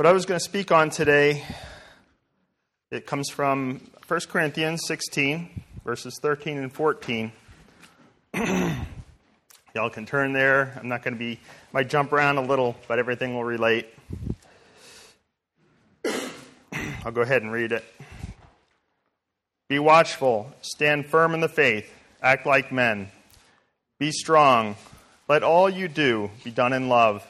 What I was going to speak on today, it comes from 1 Corinthians 16, verses 13 and 14. Y'all can turn there. I'm not going to might jump around a little, but everything will relate. I'll go ahead and read it. Be watchful, stand firm in the faith, act like men. Be strong. Let all you do be done in love.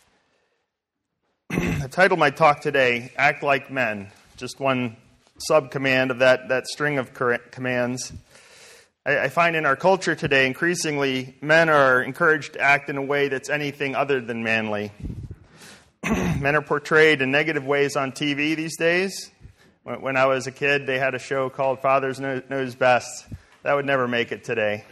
I titled my talk today, Act Like Men, just one sub-command of that string of commands. I find in our culture today, increasingly, men are encouraged to act in a way that's anything other than manly. Men are portrayed in negative ways on TV these days. When I was a kid, they had a show called Fathers Knows Best. That would never make it today.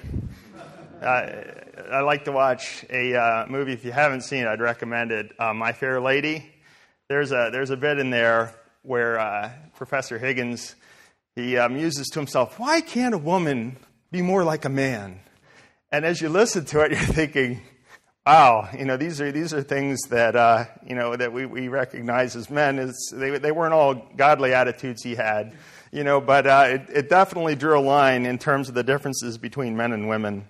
I like to watch a movie. If you haven't seen it, I'd recommend it. My Fair Lady. There's a bit in there where Professor Higgins, he muses to himself, why can't a woman be more like a man? And as you listen to it, you're thinking, wow, these are things that that we recognize as men. They weren't all godly attitudes he had, but it definitely drew a line in terms of the differences between men and women.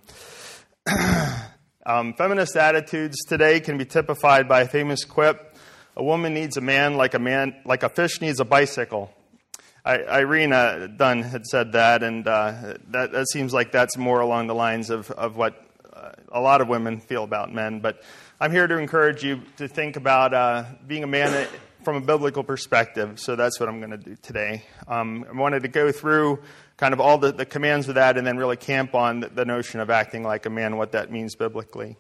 Feminist attitudes today can be typified by a famous quip: "A woman needs a man like a fish needs a bicycle." Irina Dunn had said that, and that seems like that's more along the lines of what a lot of women feel about men. But I'm here to encourage you to think about being a man from a biblical perspective. So that's what I'm going to do today. I wanted to go through kind of all the commands of that and then really camp on the notion of acting like a man, what that means biblically.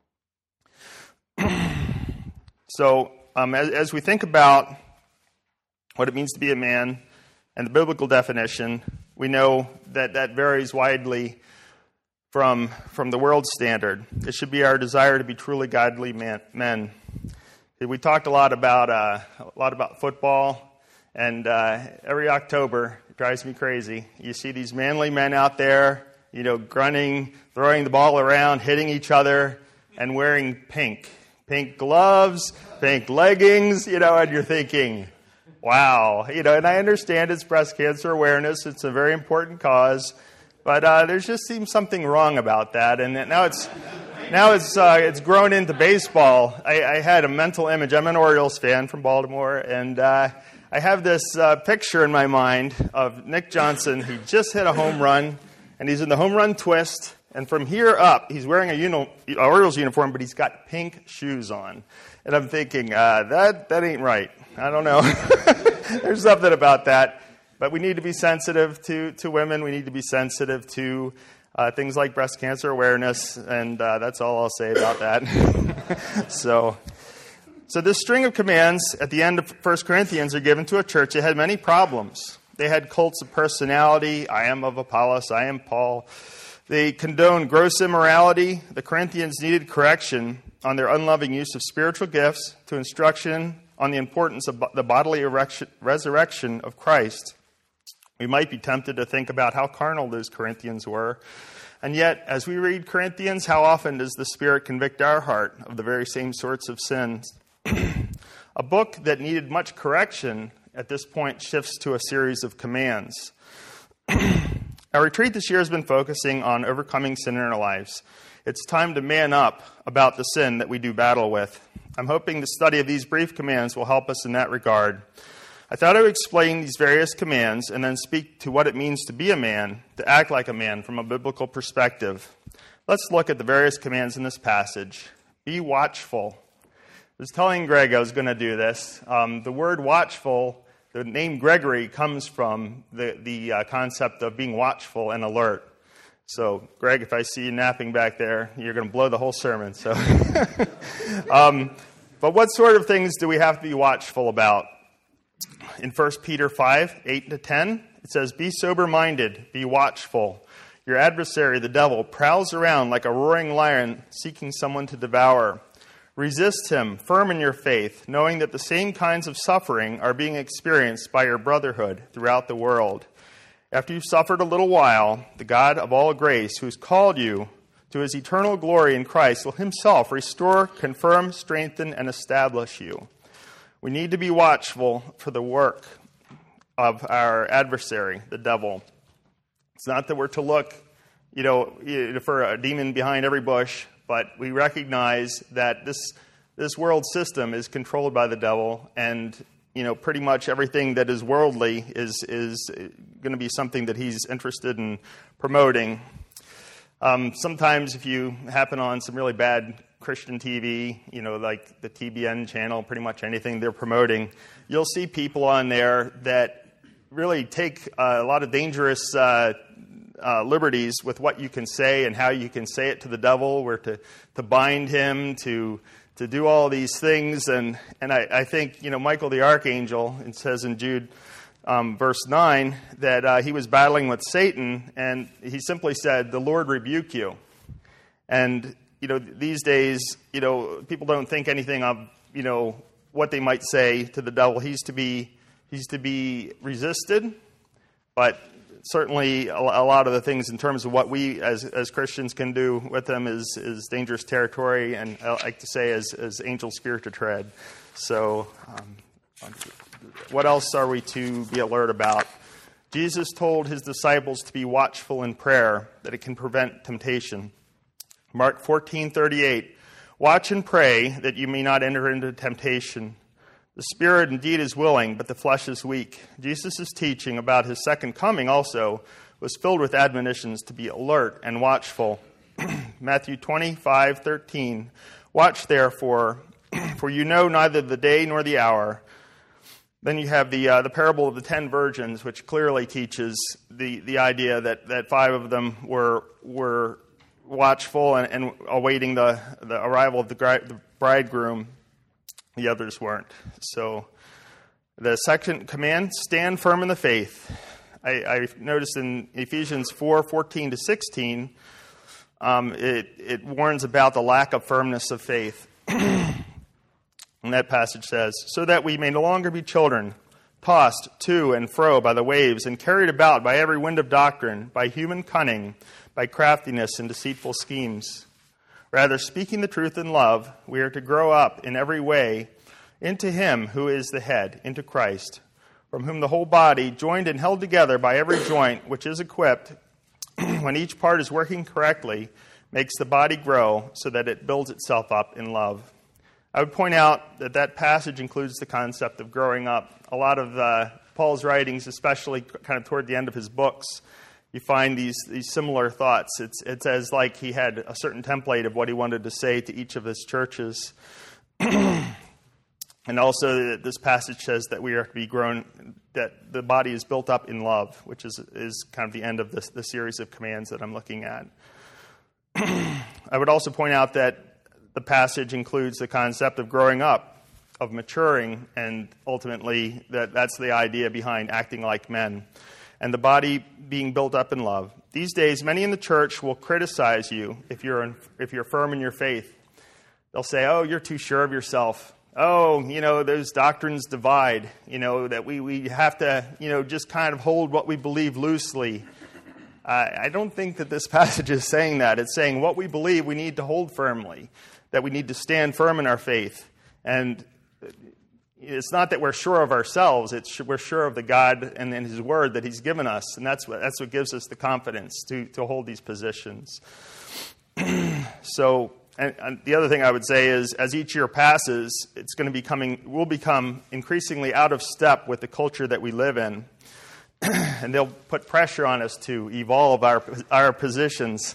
So as we think about what it means to be a man and the biblical definition, we know that varies widely from the world standard. It should be our desire to be truly godly men. We talked a lot about football, and every October it drives me crazy. You see these manly men out there, grunting, throwing the ball around, hitting each other, and wearing pink gloves, pink leggings, and you're thinking, wow, and I understand it's breast cancer awareness. It's a very important cause, but there just seems something wrong about that. And now it's grown into baseball. I had a mental image. I'm an Orioles fan from Baltimore, and I have this picture in my mind of Nick Johnson. He just hit a home run, and he's in the home run twist. And from here up, he's wearing a Orioles uniform, but he's got pink shoes on. And I'm thinking, that ain't right. I don't know. There's something about that. But we need to be sensitive to women. We need to be sensitive to things like breast cancer awareness. And that's all I'll say about that. So this string of commands at the end of 1 Corinthians are given to a church that had many problems. They had cults of personality. I am of Apollos. I am Paul. They condoned gross immorality. The Corinthians needed correction on their unloving use of spiritual gifts, to instruction on the importance of the bodily resurrection of Christ. We might be tempted to think about how carnal those Corinthians were. And yet, as we read Corinthians, how often does the Spirit convict our heart of the very same sorts of sins? A book that needed much correction at this point shifts to a series of commands. Our retreat this year has been focusing on overcoming sin in our lives. It's time to man up about the sin that we do battle with. I'm hoping the study of these brief commands will help us in that regard. I thought I would explain these various commands and then speak to what it means to be a man, to act like a man from a biblical perspective. Let's look at the various commands in this passage. Be watchful. I was telling Greg I was going to do this. The word watchful, the name Gregory, comes from the concept of being watchful and alert. So, Greg, if I see you napping back there, you're going to blow the whole sermon. So, but what sort of things do we have to be watchful about? In 1 Peter 5, 8-10, it says, "Be sober-minded, be watchful. Your adversary, the devil, prowls around like a roaring lion seeking someone to devour. Resist him, firm in your faith, knowing that the same kinds of suffering are being experienced by your brotherhood throughout the world. After you've suffered a little while, the God of all grace, who has called you to his eternal glory in Christ, will himself restore, confirm, strengthen, and establish you." We need to be watchful for the work of our adversary, the devil. It's not that we're to look, for a demon behind every bush, but we recognize that this world system is controlled by the devil, and pretty much everything that is worldly is going to be something that he's interested in promoting. Sometimes if you happen on some really bad Christian TV, like the TBN channel, pretty much anything they're promoting, you'll see people on there that really take a lot of dangerous liberties with what you can say and how you can say it to the devil, or to bind him, to do all these things. And I think, Michael the archangel, it says in Jude verse 9, that he was battling with Satan, and he simply said, "The Lord rebuke you." And, these days, people don't think anything of, what they might say to the devil. He's to be resisted, but certainly a lot of the things in terms of what we as Christians can do with them is dangerous territory, and I like to say as angels fear to tread. So what else are we to be alert about? Jesus told his disciples to be watchful in prayer, that it can prevent temptation. Mark 14:38, "Watch and pray that you may not enter into temptation. The spirit indeed is willing, but the flesh is weak." Jesus' teaching about his second coming also was filled with admonitions to be alert and watchful. Matthew 25:13, "Watch therefore, for you know neither the day nor the hour." Then you have the parable of the 10 virgins, which clearly teaches the idea that 5 of them were watchful and awaiting the arrival of the bridegroom. The others weren't. So the second command, stand firm in the faith. I noticed in Ephesians 4:14-16, it warns about the lack of firmness of faith. And that passage says, "So that we may no longer be children, tossed to and fro by the waves and carried about by every wind of doctrine, by human cunning, by craftiness and deceitful schemes. Rather, speaking the truth in love, we are to grow up in every way into him who is the head, into Christ, from whom the whole body, joined and held together by every joint which is equipped, when each part is working correctly, makes the body grow so that it builds itself up in love." I would point out that passage includes the concept of growing up. A lot of Paul's writings, especially kind of toward the end of his books, you find these similar thoughts. It's as like he had a certain template of what he wanted to say to each of his churches. And also this passage says that we are to be grown, that the body is built up in love, which is kind of the end of the series of commands that I'm looking at. I would also point out that the passage includes the concept of growing up, of maturing, and ultimately that's the idea behind acting like men, and the body being built up in love. These days, many in the church will criticize you if you're firm in your faith. They'll say, "Oh, you're too sure of yourself. Oh, those doctrines divide, that we have to, just kind of hold what we believe loosely." I don't think that this passage is saying that. It's saying what we believe we need to hold firmly, that we need to stand firm in our faith. And it's not that we're sure of ourselves, we're sure of the God and his word that he's given us. And that's what gives us the confidence to hold these positions. So, and the other thing I would say is, as each year passes, we'll become increasingly out of step with the culture that we live in. And they'll put pressure on us to evolve our positions.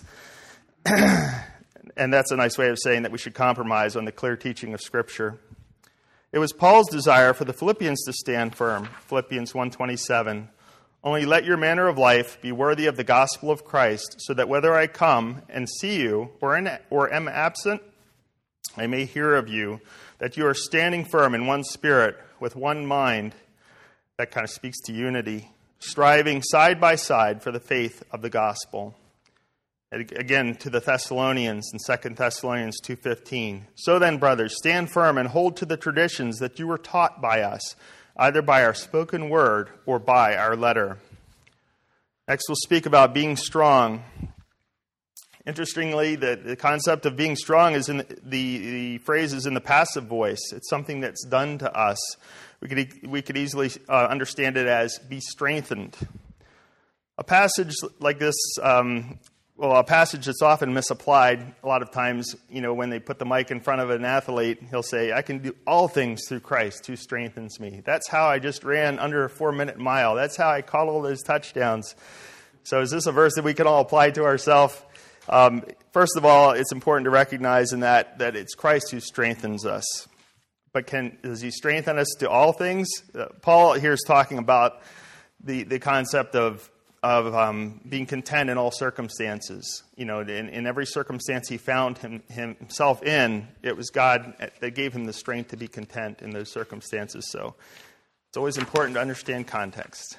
And that's a nice way of saying that we should compromise on the clear teaching of Scripture. It was Paul's desire for the Philippians to stand firm, Philippians 1:27. "Only let your manner of life be worthy of the gospel of Christ, so that whether I come and see you or am absent, I may hear of you, that you are standing firm in one spirit, with one mind." That kind of speaks to unity. "Striving side by side for the faith of the gospel." And again, to the Thessalonians in 2 Thessalonians 2:15. "So then, brothers, stand firm and hold to the traditions that you were taught by us, either by our spoken word or by our letter." Next, we'll speak about being strong. Interestingly, the concept of being strong is in the phrase is in the passive voice. It's something that's done to us. We could easily understand it as be strengthened. A passage like this, a passage that's often misapplied. A lot of times, when they put the mic in front of an athlete, he'll say, "I can do all things through Christ who strengthens me." That's how I just ran under a 4-minute mile. That's how I caught all those touchdowns. So is this a verse that we can all apply to ourselves? First of all, it's important to recognize in that it's Christ who strengthens us. But does he strengthen us to all things? Paul here is talking about the concept of being content in all circumstances. In every circumstance he found himself in, it was God that gave him the strength to be content in those circumstances. So it's always important to understand context.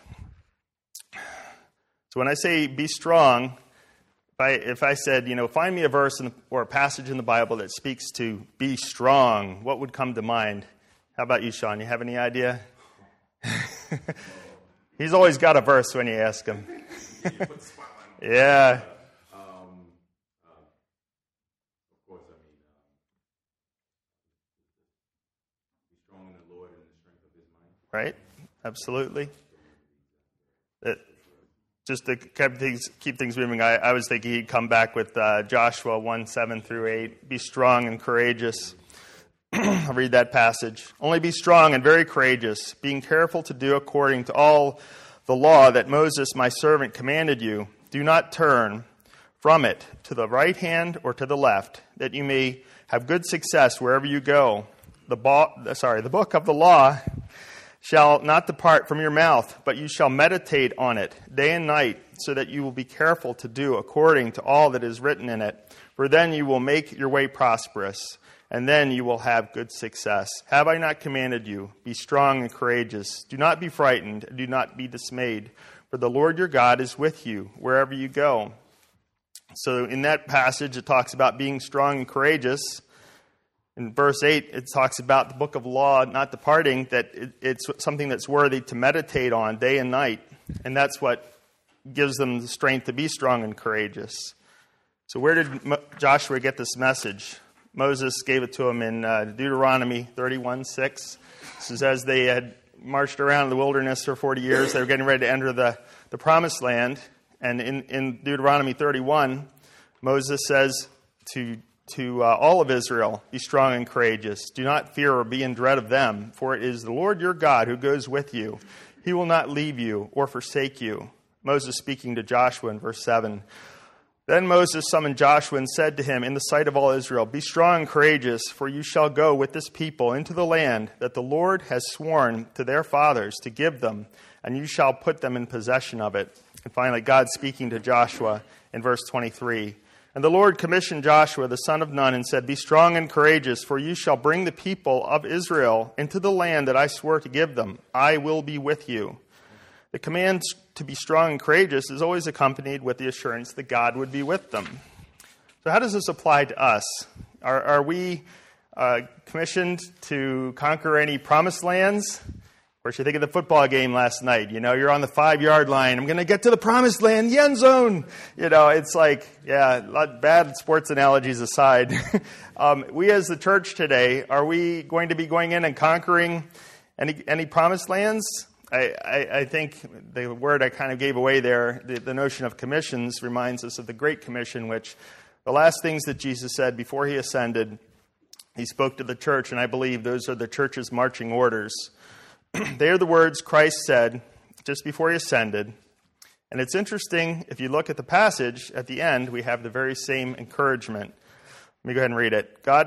So when I say be strong, if I said, find me a verse or a passage in the Bible that speaks to be strong, what would come to mind? How about you, Sean? You have any idea? He's always got a verse when you ask him. Yeah. Of course, be strong in the Lord and the strength of his mind. Right? Absolutely. Just to keep things moving, I was thinking he'd come back with Joshua 1:7-8. Be strong and courageous. I'll read that passage. Only be strong and very courageous, being careful to do according to all the law that Moses, my servant, commanded you. Do not turn from it to the right hand or to the left, that you may have good success wherever you go. The book of the law shall not depart from your mouth, but you shall meditate on it day and night, so that you will be careful to do according to all that is written in it. For then you will make your way prosperous, and then you will have good success. Have I not commanded you? Be strong and courageous. Do not be frightened, and do not be dismayed, for the Lord your God is with you wherever you go. So in that passage, it talks about being strong and courageous. In verse 8, it talks about the book of law not departing, that it's something that's worthy to meditate on day and night. And that's what gives them the strength to be strong and courageous. So where did Joshua get this message? Moses gave it to him in Deuteronomy 31:6. This is as they had marched around in the wilderness for 40 years. They were getting ready to enter the promised land. And in Deuteronomy 31, Moses says to all of Israel, be strong and courageous. Do not fear or be in dread of them, for it is the Lord your God who goes with you. He will not leave you or forsake you. Moses speaking to Joshua in verse 7. Then Moses summoned Joshua and said to him in the sight of all Israel, be strong and courageous, for you shall go with this people into the land that the Lord has sworn to their fathers to give them, and you shall put them in possession of it. And finally, God speaking to Joshua in verse 23. And the Lord commissioned Joshua, the son of Nun, and said, be strong and courageous, for you shall bring the people of Israel into the land that I swore to give them. I will be with you. The command to be strong and courageous is always accompanied with the assurance that God would be with them. So how does this apply to us? Are we commissioned to conquer any promised lands? Of course, you think of the football game last night. You're on the 5-yard line. I'm going to get to the promised land, the end zone. It's like, a lot bad sports analogies aside. We as the church today, are we going to be going in and conquering any promised lands? I think the word I kind of gave away there, the notion of commissions, reminds us of the Great Commission, which the last things that Jesus said before he ascended, he spoke to the church, and I believe those are the church's marching orders. They are the words Christ said just before he ascended. And it's interesting, if you look at the passage, at the end, we have the very same encouragement. Let me go ahead and read it. Go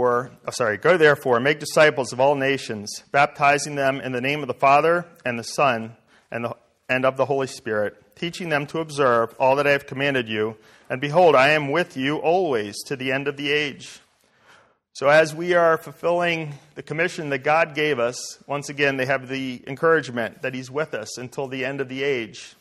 therefore, make disciples of all nations, baptizing them in the name of the Father and the Son and of the Holy Spirit, teaching them to observe all that I have commanded you. And behold, I am with you always to the end of the age. So as we are fulfilling the commission that God gave us, once again, they have the encouragement that he's with us until the end of the age.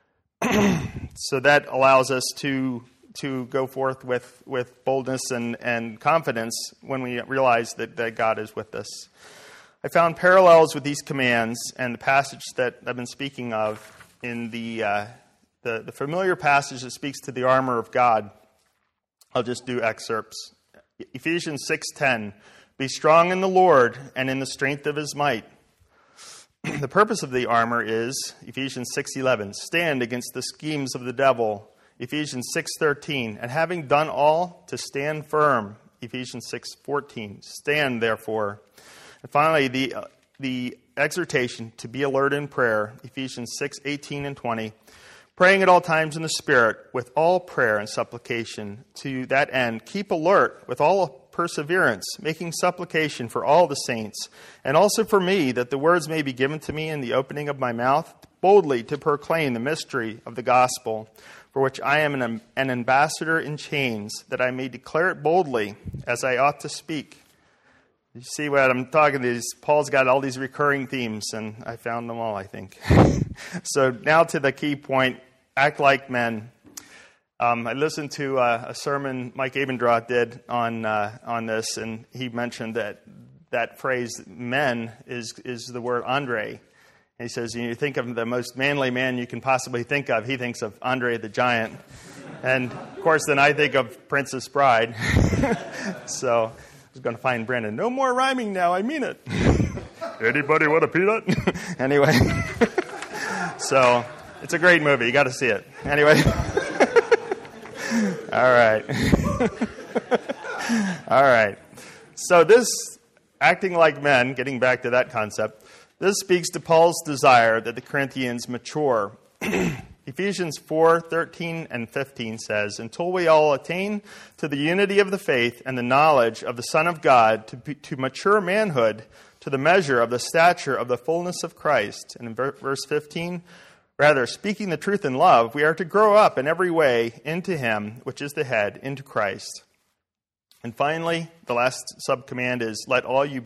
So that allows us to go forth with boldness and confidence when we realize that God is with us. I found parallels with these commands and the passage that I've been speaking of in the familiar passage that speaks to the armor of God. I'll just do excerpts. Ephesians 6:10, be strong in the Lord and in the strength of his might. The purpose of the armor is, Ephesians 6:11, stand against the schemes of the devil. Ephesians 6:13, and having done all, to stand firm. Ephesians 6:14, stand therefore. And finally, the exhortation to be alert in prayer. Ephesians 6:18 and 20, praying at all times in the Spirit with all prayer and supplication. To that end, keep alert with all perseverance, making supplication for all the saints, and also for me, that the words may be given to me in the opening of my mouth, boldly to proclaim the mystery of the gospel, for which I am an ambassador in chains, that I may declare it boldly as I ought to speak. You see what I'm talking about? Paul's got all these recurring themes, and I found them all, I think. So now to the key point, act like men. I listened to a sermon Mike Abendroth did on this, and he mentioned that phrase, men, is the word Andre. And he says, you think of the most manly man you can possibly think of, he thinks of Andre the Giant. And, of course, then I think of Princess Bride. So I was going to find Brandon. No more rhyming now, I mean it. Anybody want a peanut? Anyway. So it's a great movie. You got to see it. Anyway. All right. All right. So this acting like men, getting back to that concept, this speaks to Paul's desire that the Corinthians mature. Ephesians 4:13 and 15 says, until we all attain to the unity of the faith and the knowledge of the Son of God, to mature manhood, to the measure of the stature of the fullness of Christ. And in verse 15, rather, speaking the truth in love, we are to grow up in every way into him, which is the head, into Christ. And finally, the last subcommand is, let all you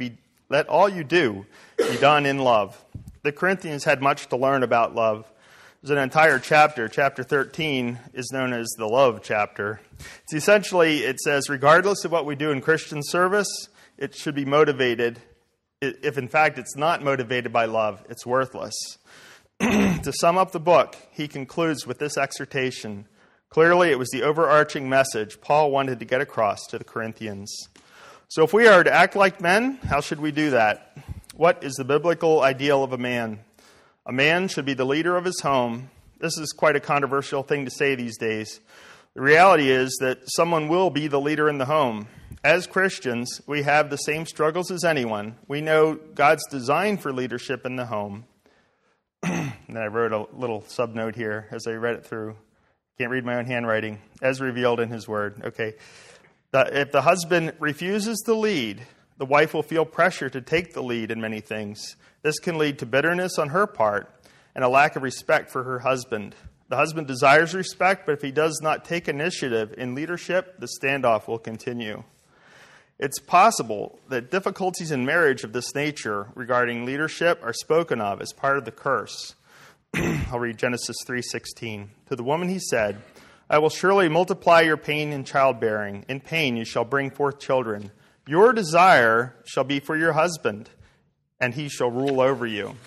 do be done in love. The Corinthians had much to learn about love. There's an entire chapter. Chapter 13 is known as the love chapter. It's essentially, it says, regardless of what we do in Christian service, it should be motivated. If in fact it's not motivated by love, it's worthless. To sum up the book, he concludes with this exhortation. Clearly, it was the overarching message Paul wanted to get across to the Corinthians. So if we are to act like men, how should we do that? What is the biblical ideal of a man? A man should be the leader of his home. This is quite a controversial thing to say these days. The reality is that someone will be the leader in the home. As Christians, we have the same struggles as anyone. We know God's design for leadership in the home. And I wrote a little subnote here as I read it through. Can't read my own handwriting. As revealed in his word. Okay. If the husband refuses to lead, the wife will feel pressure to take the lead in many things. This can lead to bitterness on her part and a lack of respect for her husband. The husband desires respect, but if he does not take initiative in leadership, the standoff will continue. It's possible that difficulties in marriage of this nature regarding leadership are spoken of as part of the curse. I'll read Genesis 3:16. To the woman he said, I will surely multiply your pain in childbearing. In pain you shall bring forth children. Your desire shall be for your husband, and he shall rule over you.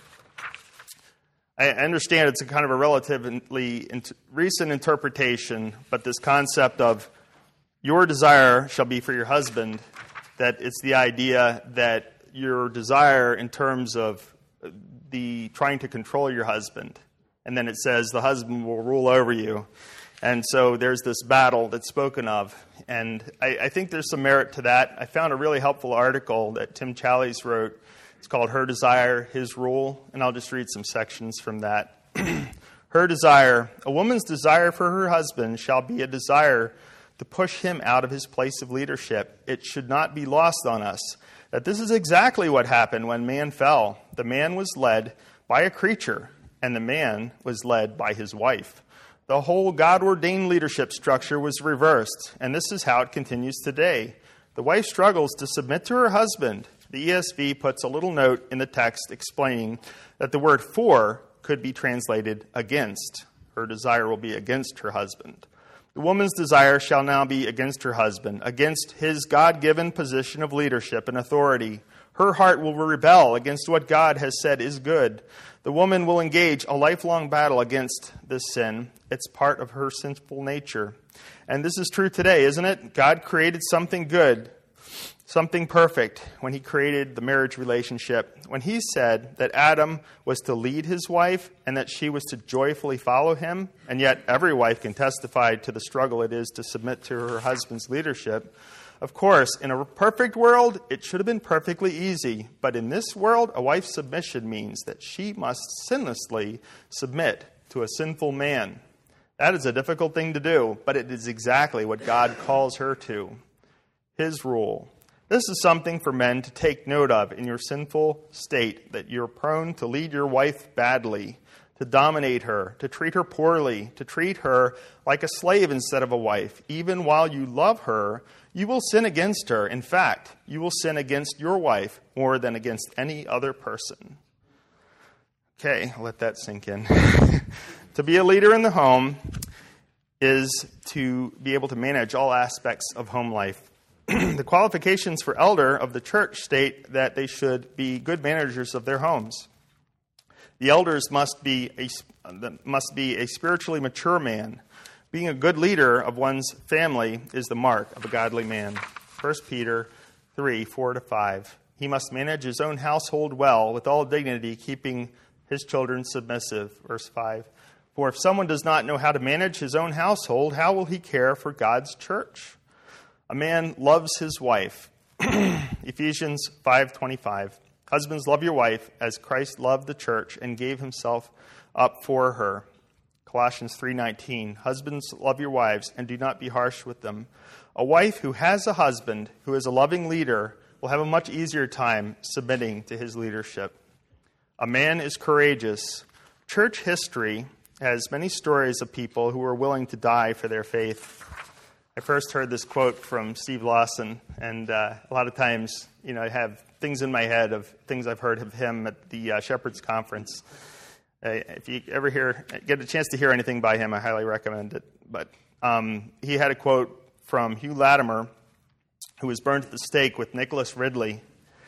I understand it's a kind of a relatively recent interpretation, but this concept of your desire shall be for your husband, that it's the idea that your desire in terms of the trying to control your husband. And then it says the husband will rule over you. And so there's this battle that's spoken of. And I think there's some merit to that. I found a really helpful article that Tim Challies wrote. It's called Her Desire, His Rule. And I'll just read some sections from that. Her desire. A woman's desire for her husband shall be a desire to push him out of his place of leadership. It should not be lost on us that this is exactly what happened when man fell. The man was led by a creature, and the man was led by his wife. The whole God-ordained leadership structure was reversed, and this is how it continues today. The wife struggles to submit to her husband. The ESV puts a little note in the text explaining that the word for could be translated against. Her desire will be against her husband. The woman's desire shall now be against her husband, against his God-given position of leadership and authority. Her heart will rebel against what God has said is good. The woman will engage a lifelong battle against this sin. It's part of her sinful nature. And this is true today, isn't it? God created something good, something perfect when he created the marriage relationship. When he said that Adam was to lead his wife and that she was to joyfully follow him, and yet every wife can testify to the struggle it is to submit to her husband's leadership. Of course, in a perfect world, it should have been perfectly easy. But in this world, a wife's submission means that she must sinlessly submit to a sinful man. That is a difficult thing to do, but it is exactly what God calls her to. His rule. This is something for men to take note of in your sinful state, that you're prone to lead your wife badly, to dominate her, to treat her poorly, to treat her like a slave instead of a wife. Even while you love her, you will sin against her. In fact, you will sin against your wife more than against any other person. Okay, I'll let that sink in. To be a leader in the home is to be able to manage all aspects of home life. The qualifications for elder of the church state that they should be good managers of their homes. The elders must be a spiritually mature man. Being a good leader of one's family is the mark of a godly man. 1 Peter 3, 4-5. He must manage his own household well, with all dignity, keeping his children submissive. Verse 5. For if someone does not know how to manage his own household, how will he care for God's church? A man loves his wife. Ephesians 5:25. Husbands, love your wife as Christ loved the church and gave himself up for her. Colossians 3:19. Husbands, love your wives and do not be harsh with them. A wife who has a husband who is a loving leader will have a much easier time submitting to his leadership. A man is courageous. Church history has many stories of people who were willing to die for their faith. I first heard this quote from Steve Lawson, and a lot of times, I have things in my head of things I've heard of him at the Shepherd's Conference. If you ever get a chance to hear anything by him, I highly recommend it. But he had a quote from Hugh Latimer, who was burned at the stake with Nicholas Ridley.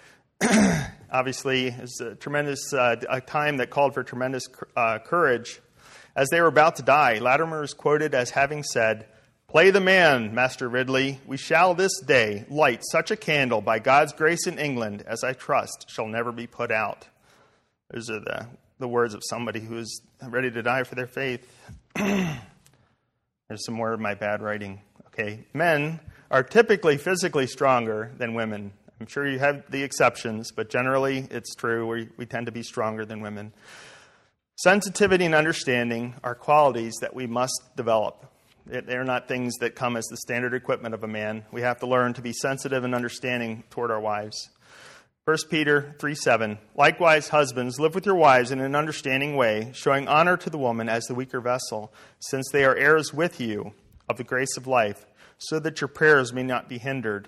Obviously, it was a time that called for tremendous courage. As they were about to die, Latimer is quoted as having said, "Play the man, Master Ridley. We shall this day light such a candle by God's grace in England as I trust shall never be put out." Those are the words of somebody who is ready to die for their faith. There's some more of my bad writing. Okay, men are typically physically stronger than women. I'm sure you have the exceptions, but generally it's true. We tend to be stronger than women. Sensitivity and understanding are qualities that we must develop. They're not things that come as the standard equipment of a man. We have to learn to be sensitive and understanding toward our wives. 1 Peter 3:7. Likewise, husbands, live with your wives in an understanding way, showing honor to the woman as the weaker vessel, since they are heirs with you of the grace of life, so that your prayers may not be hindered.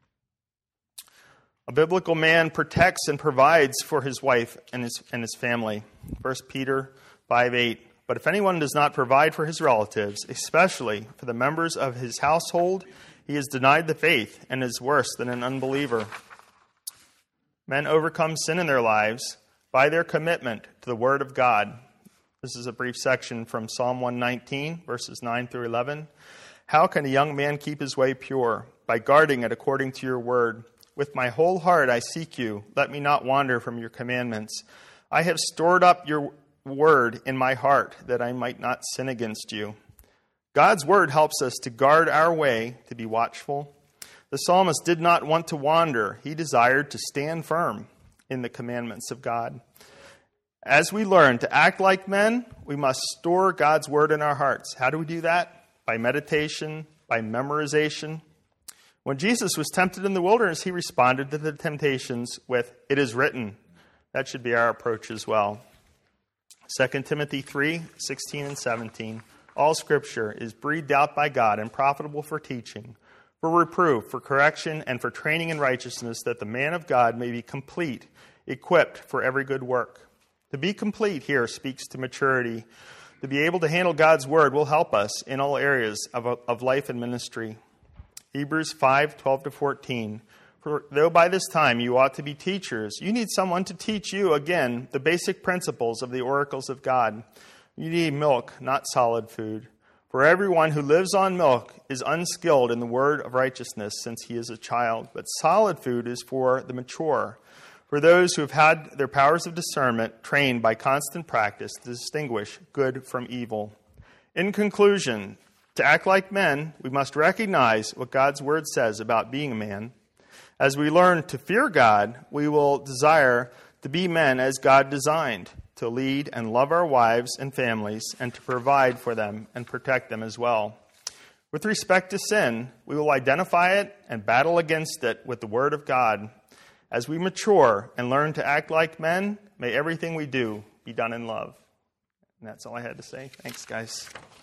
A biblical man protects and provides for his wife and his family. 1 Peter 5:8. But if anyone does not provide for his relatives, especially for the members of his household, he has denied the faith and is worse than an unbeliever. Men overcome sin in their lives by their commitment to the Word of God. This is a brief section from Psalm 119, verses 9 through 11. How can a young man keep his way pure? By guarding it according to your word. With my whole heart I seek you. Let me not wander from your commandments. I have stored up your word in my heart that I might not sin against you. God's word helps us to guard our way, to be watchful. The psalmist did not want to wander. He desired to stand firm in the commandments of God. As we learn to act like men, we must store God's word in our hearts. How do we do that? By meditation, by memorization. When Jesus was tempted in the wilderness, he responded to the temptations with, "It is written." That should be our approach as well. 2 Timothy 3:16 and 17. All Scripture is breathed out by God and profitable for teaching, for reproof, for correction, and for training in righteousness, that the man of God may be complete, equipped for every good work. To be complete here speaks to maturity. To be able to handle God's word will help us in all areas of life and ministry. Hebrews 5:12-14. For though by this time you ought to be teachers, you need someone to teach you again the basic principles of the oracles of God. You need milk, not solid food. For everyone who lives on milk is unskilled in the word of righteousness, since he is a child. But solid food is for the mature, for those who have had their powers of discernment trained by constant practice to distinguish good from evil. In conclusion, to act like men, we must recognize what God's word says about being a man. As we learn to fear God, we will desire to be men as God designed, to lead and love our wives and families, and to provide for them and protect them as well. With respect to sin, we will identify it and battle against it with the Word of God. As we mature and learn to act like men, may everything we do be done in love. And that's all I had to say. Thanks, guys.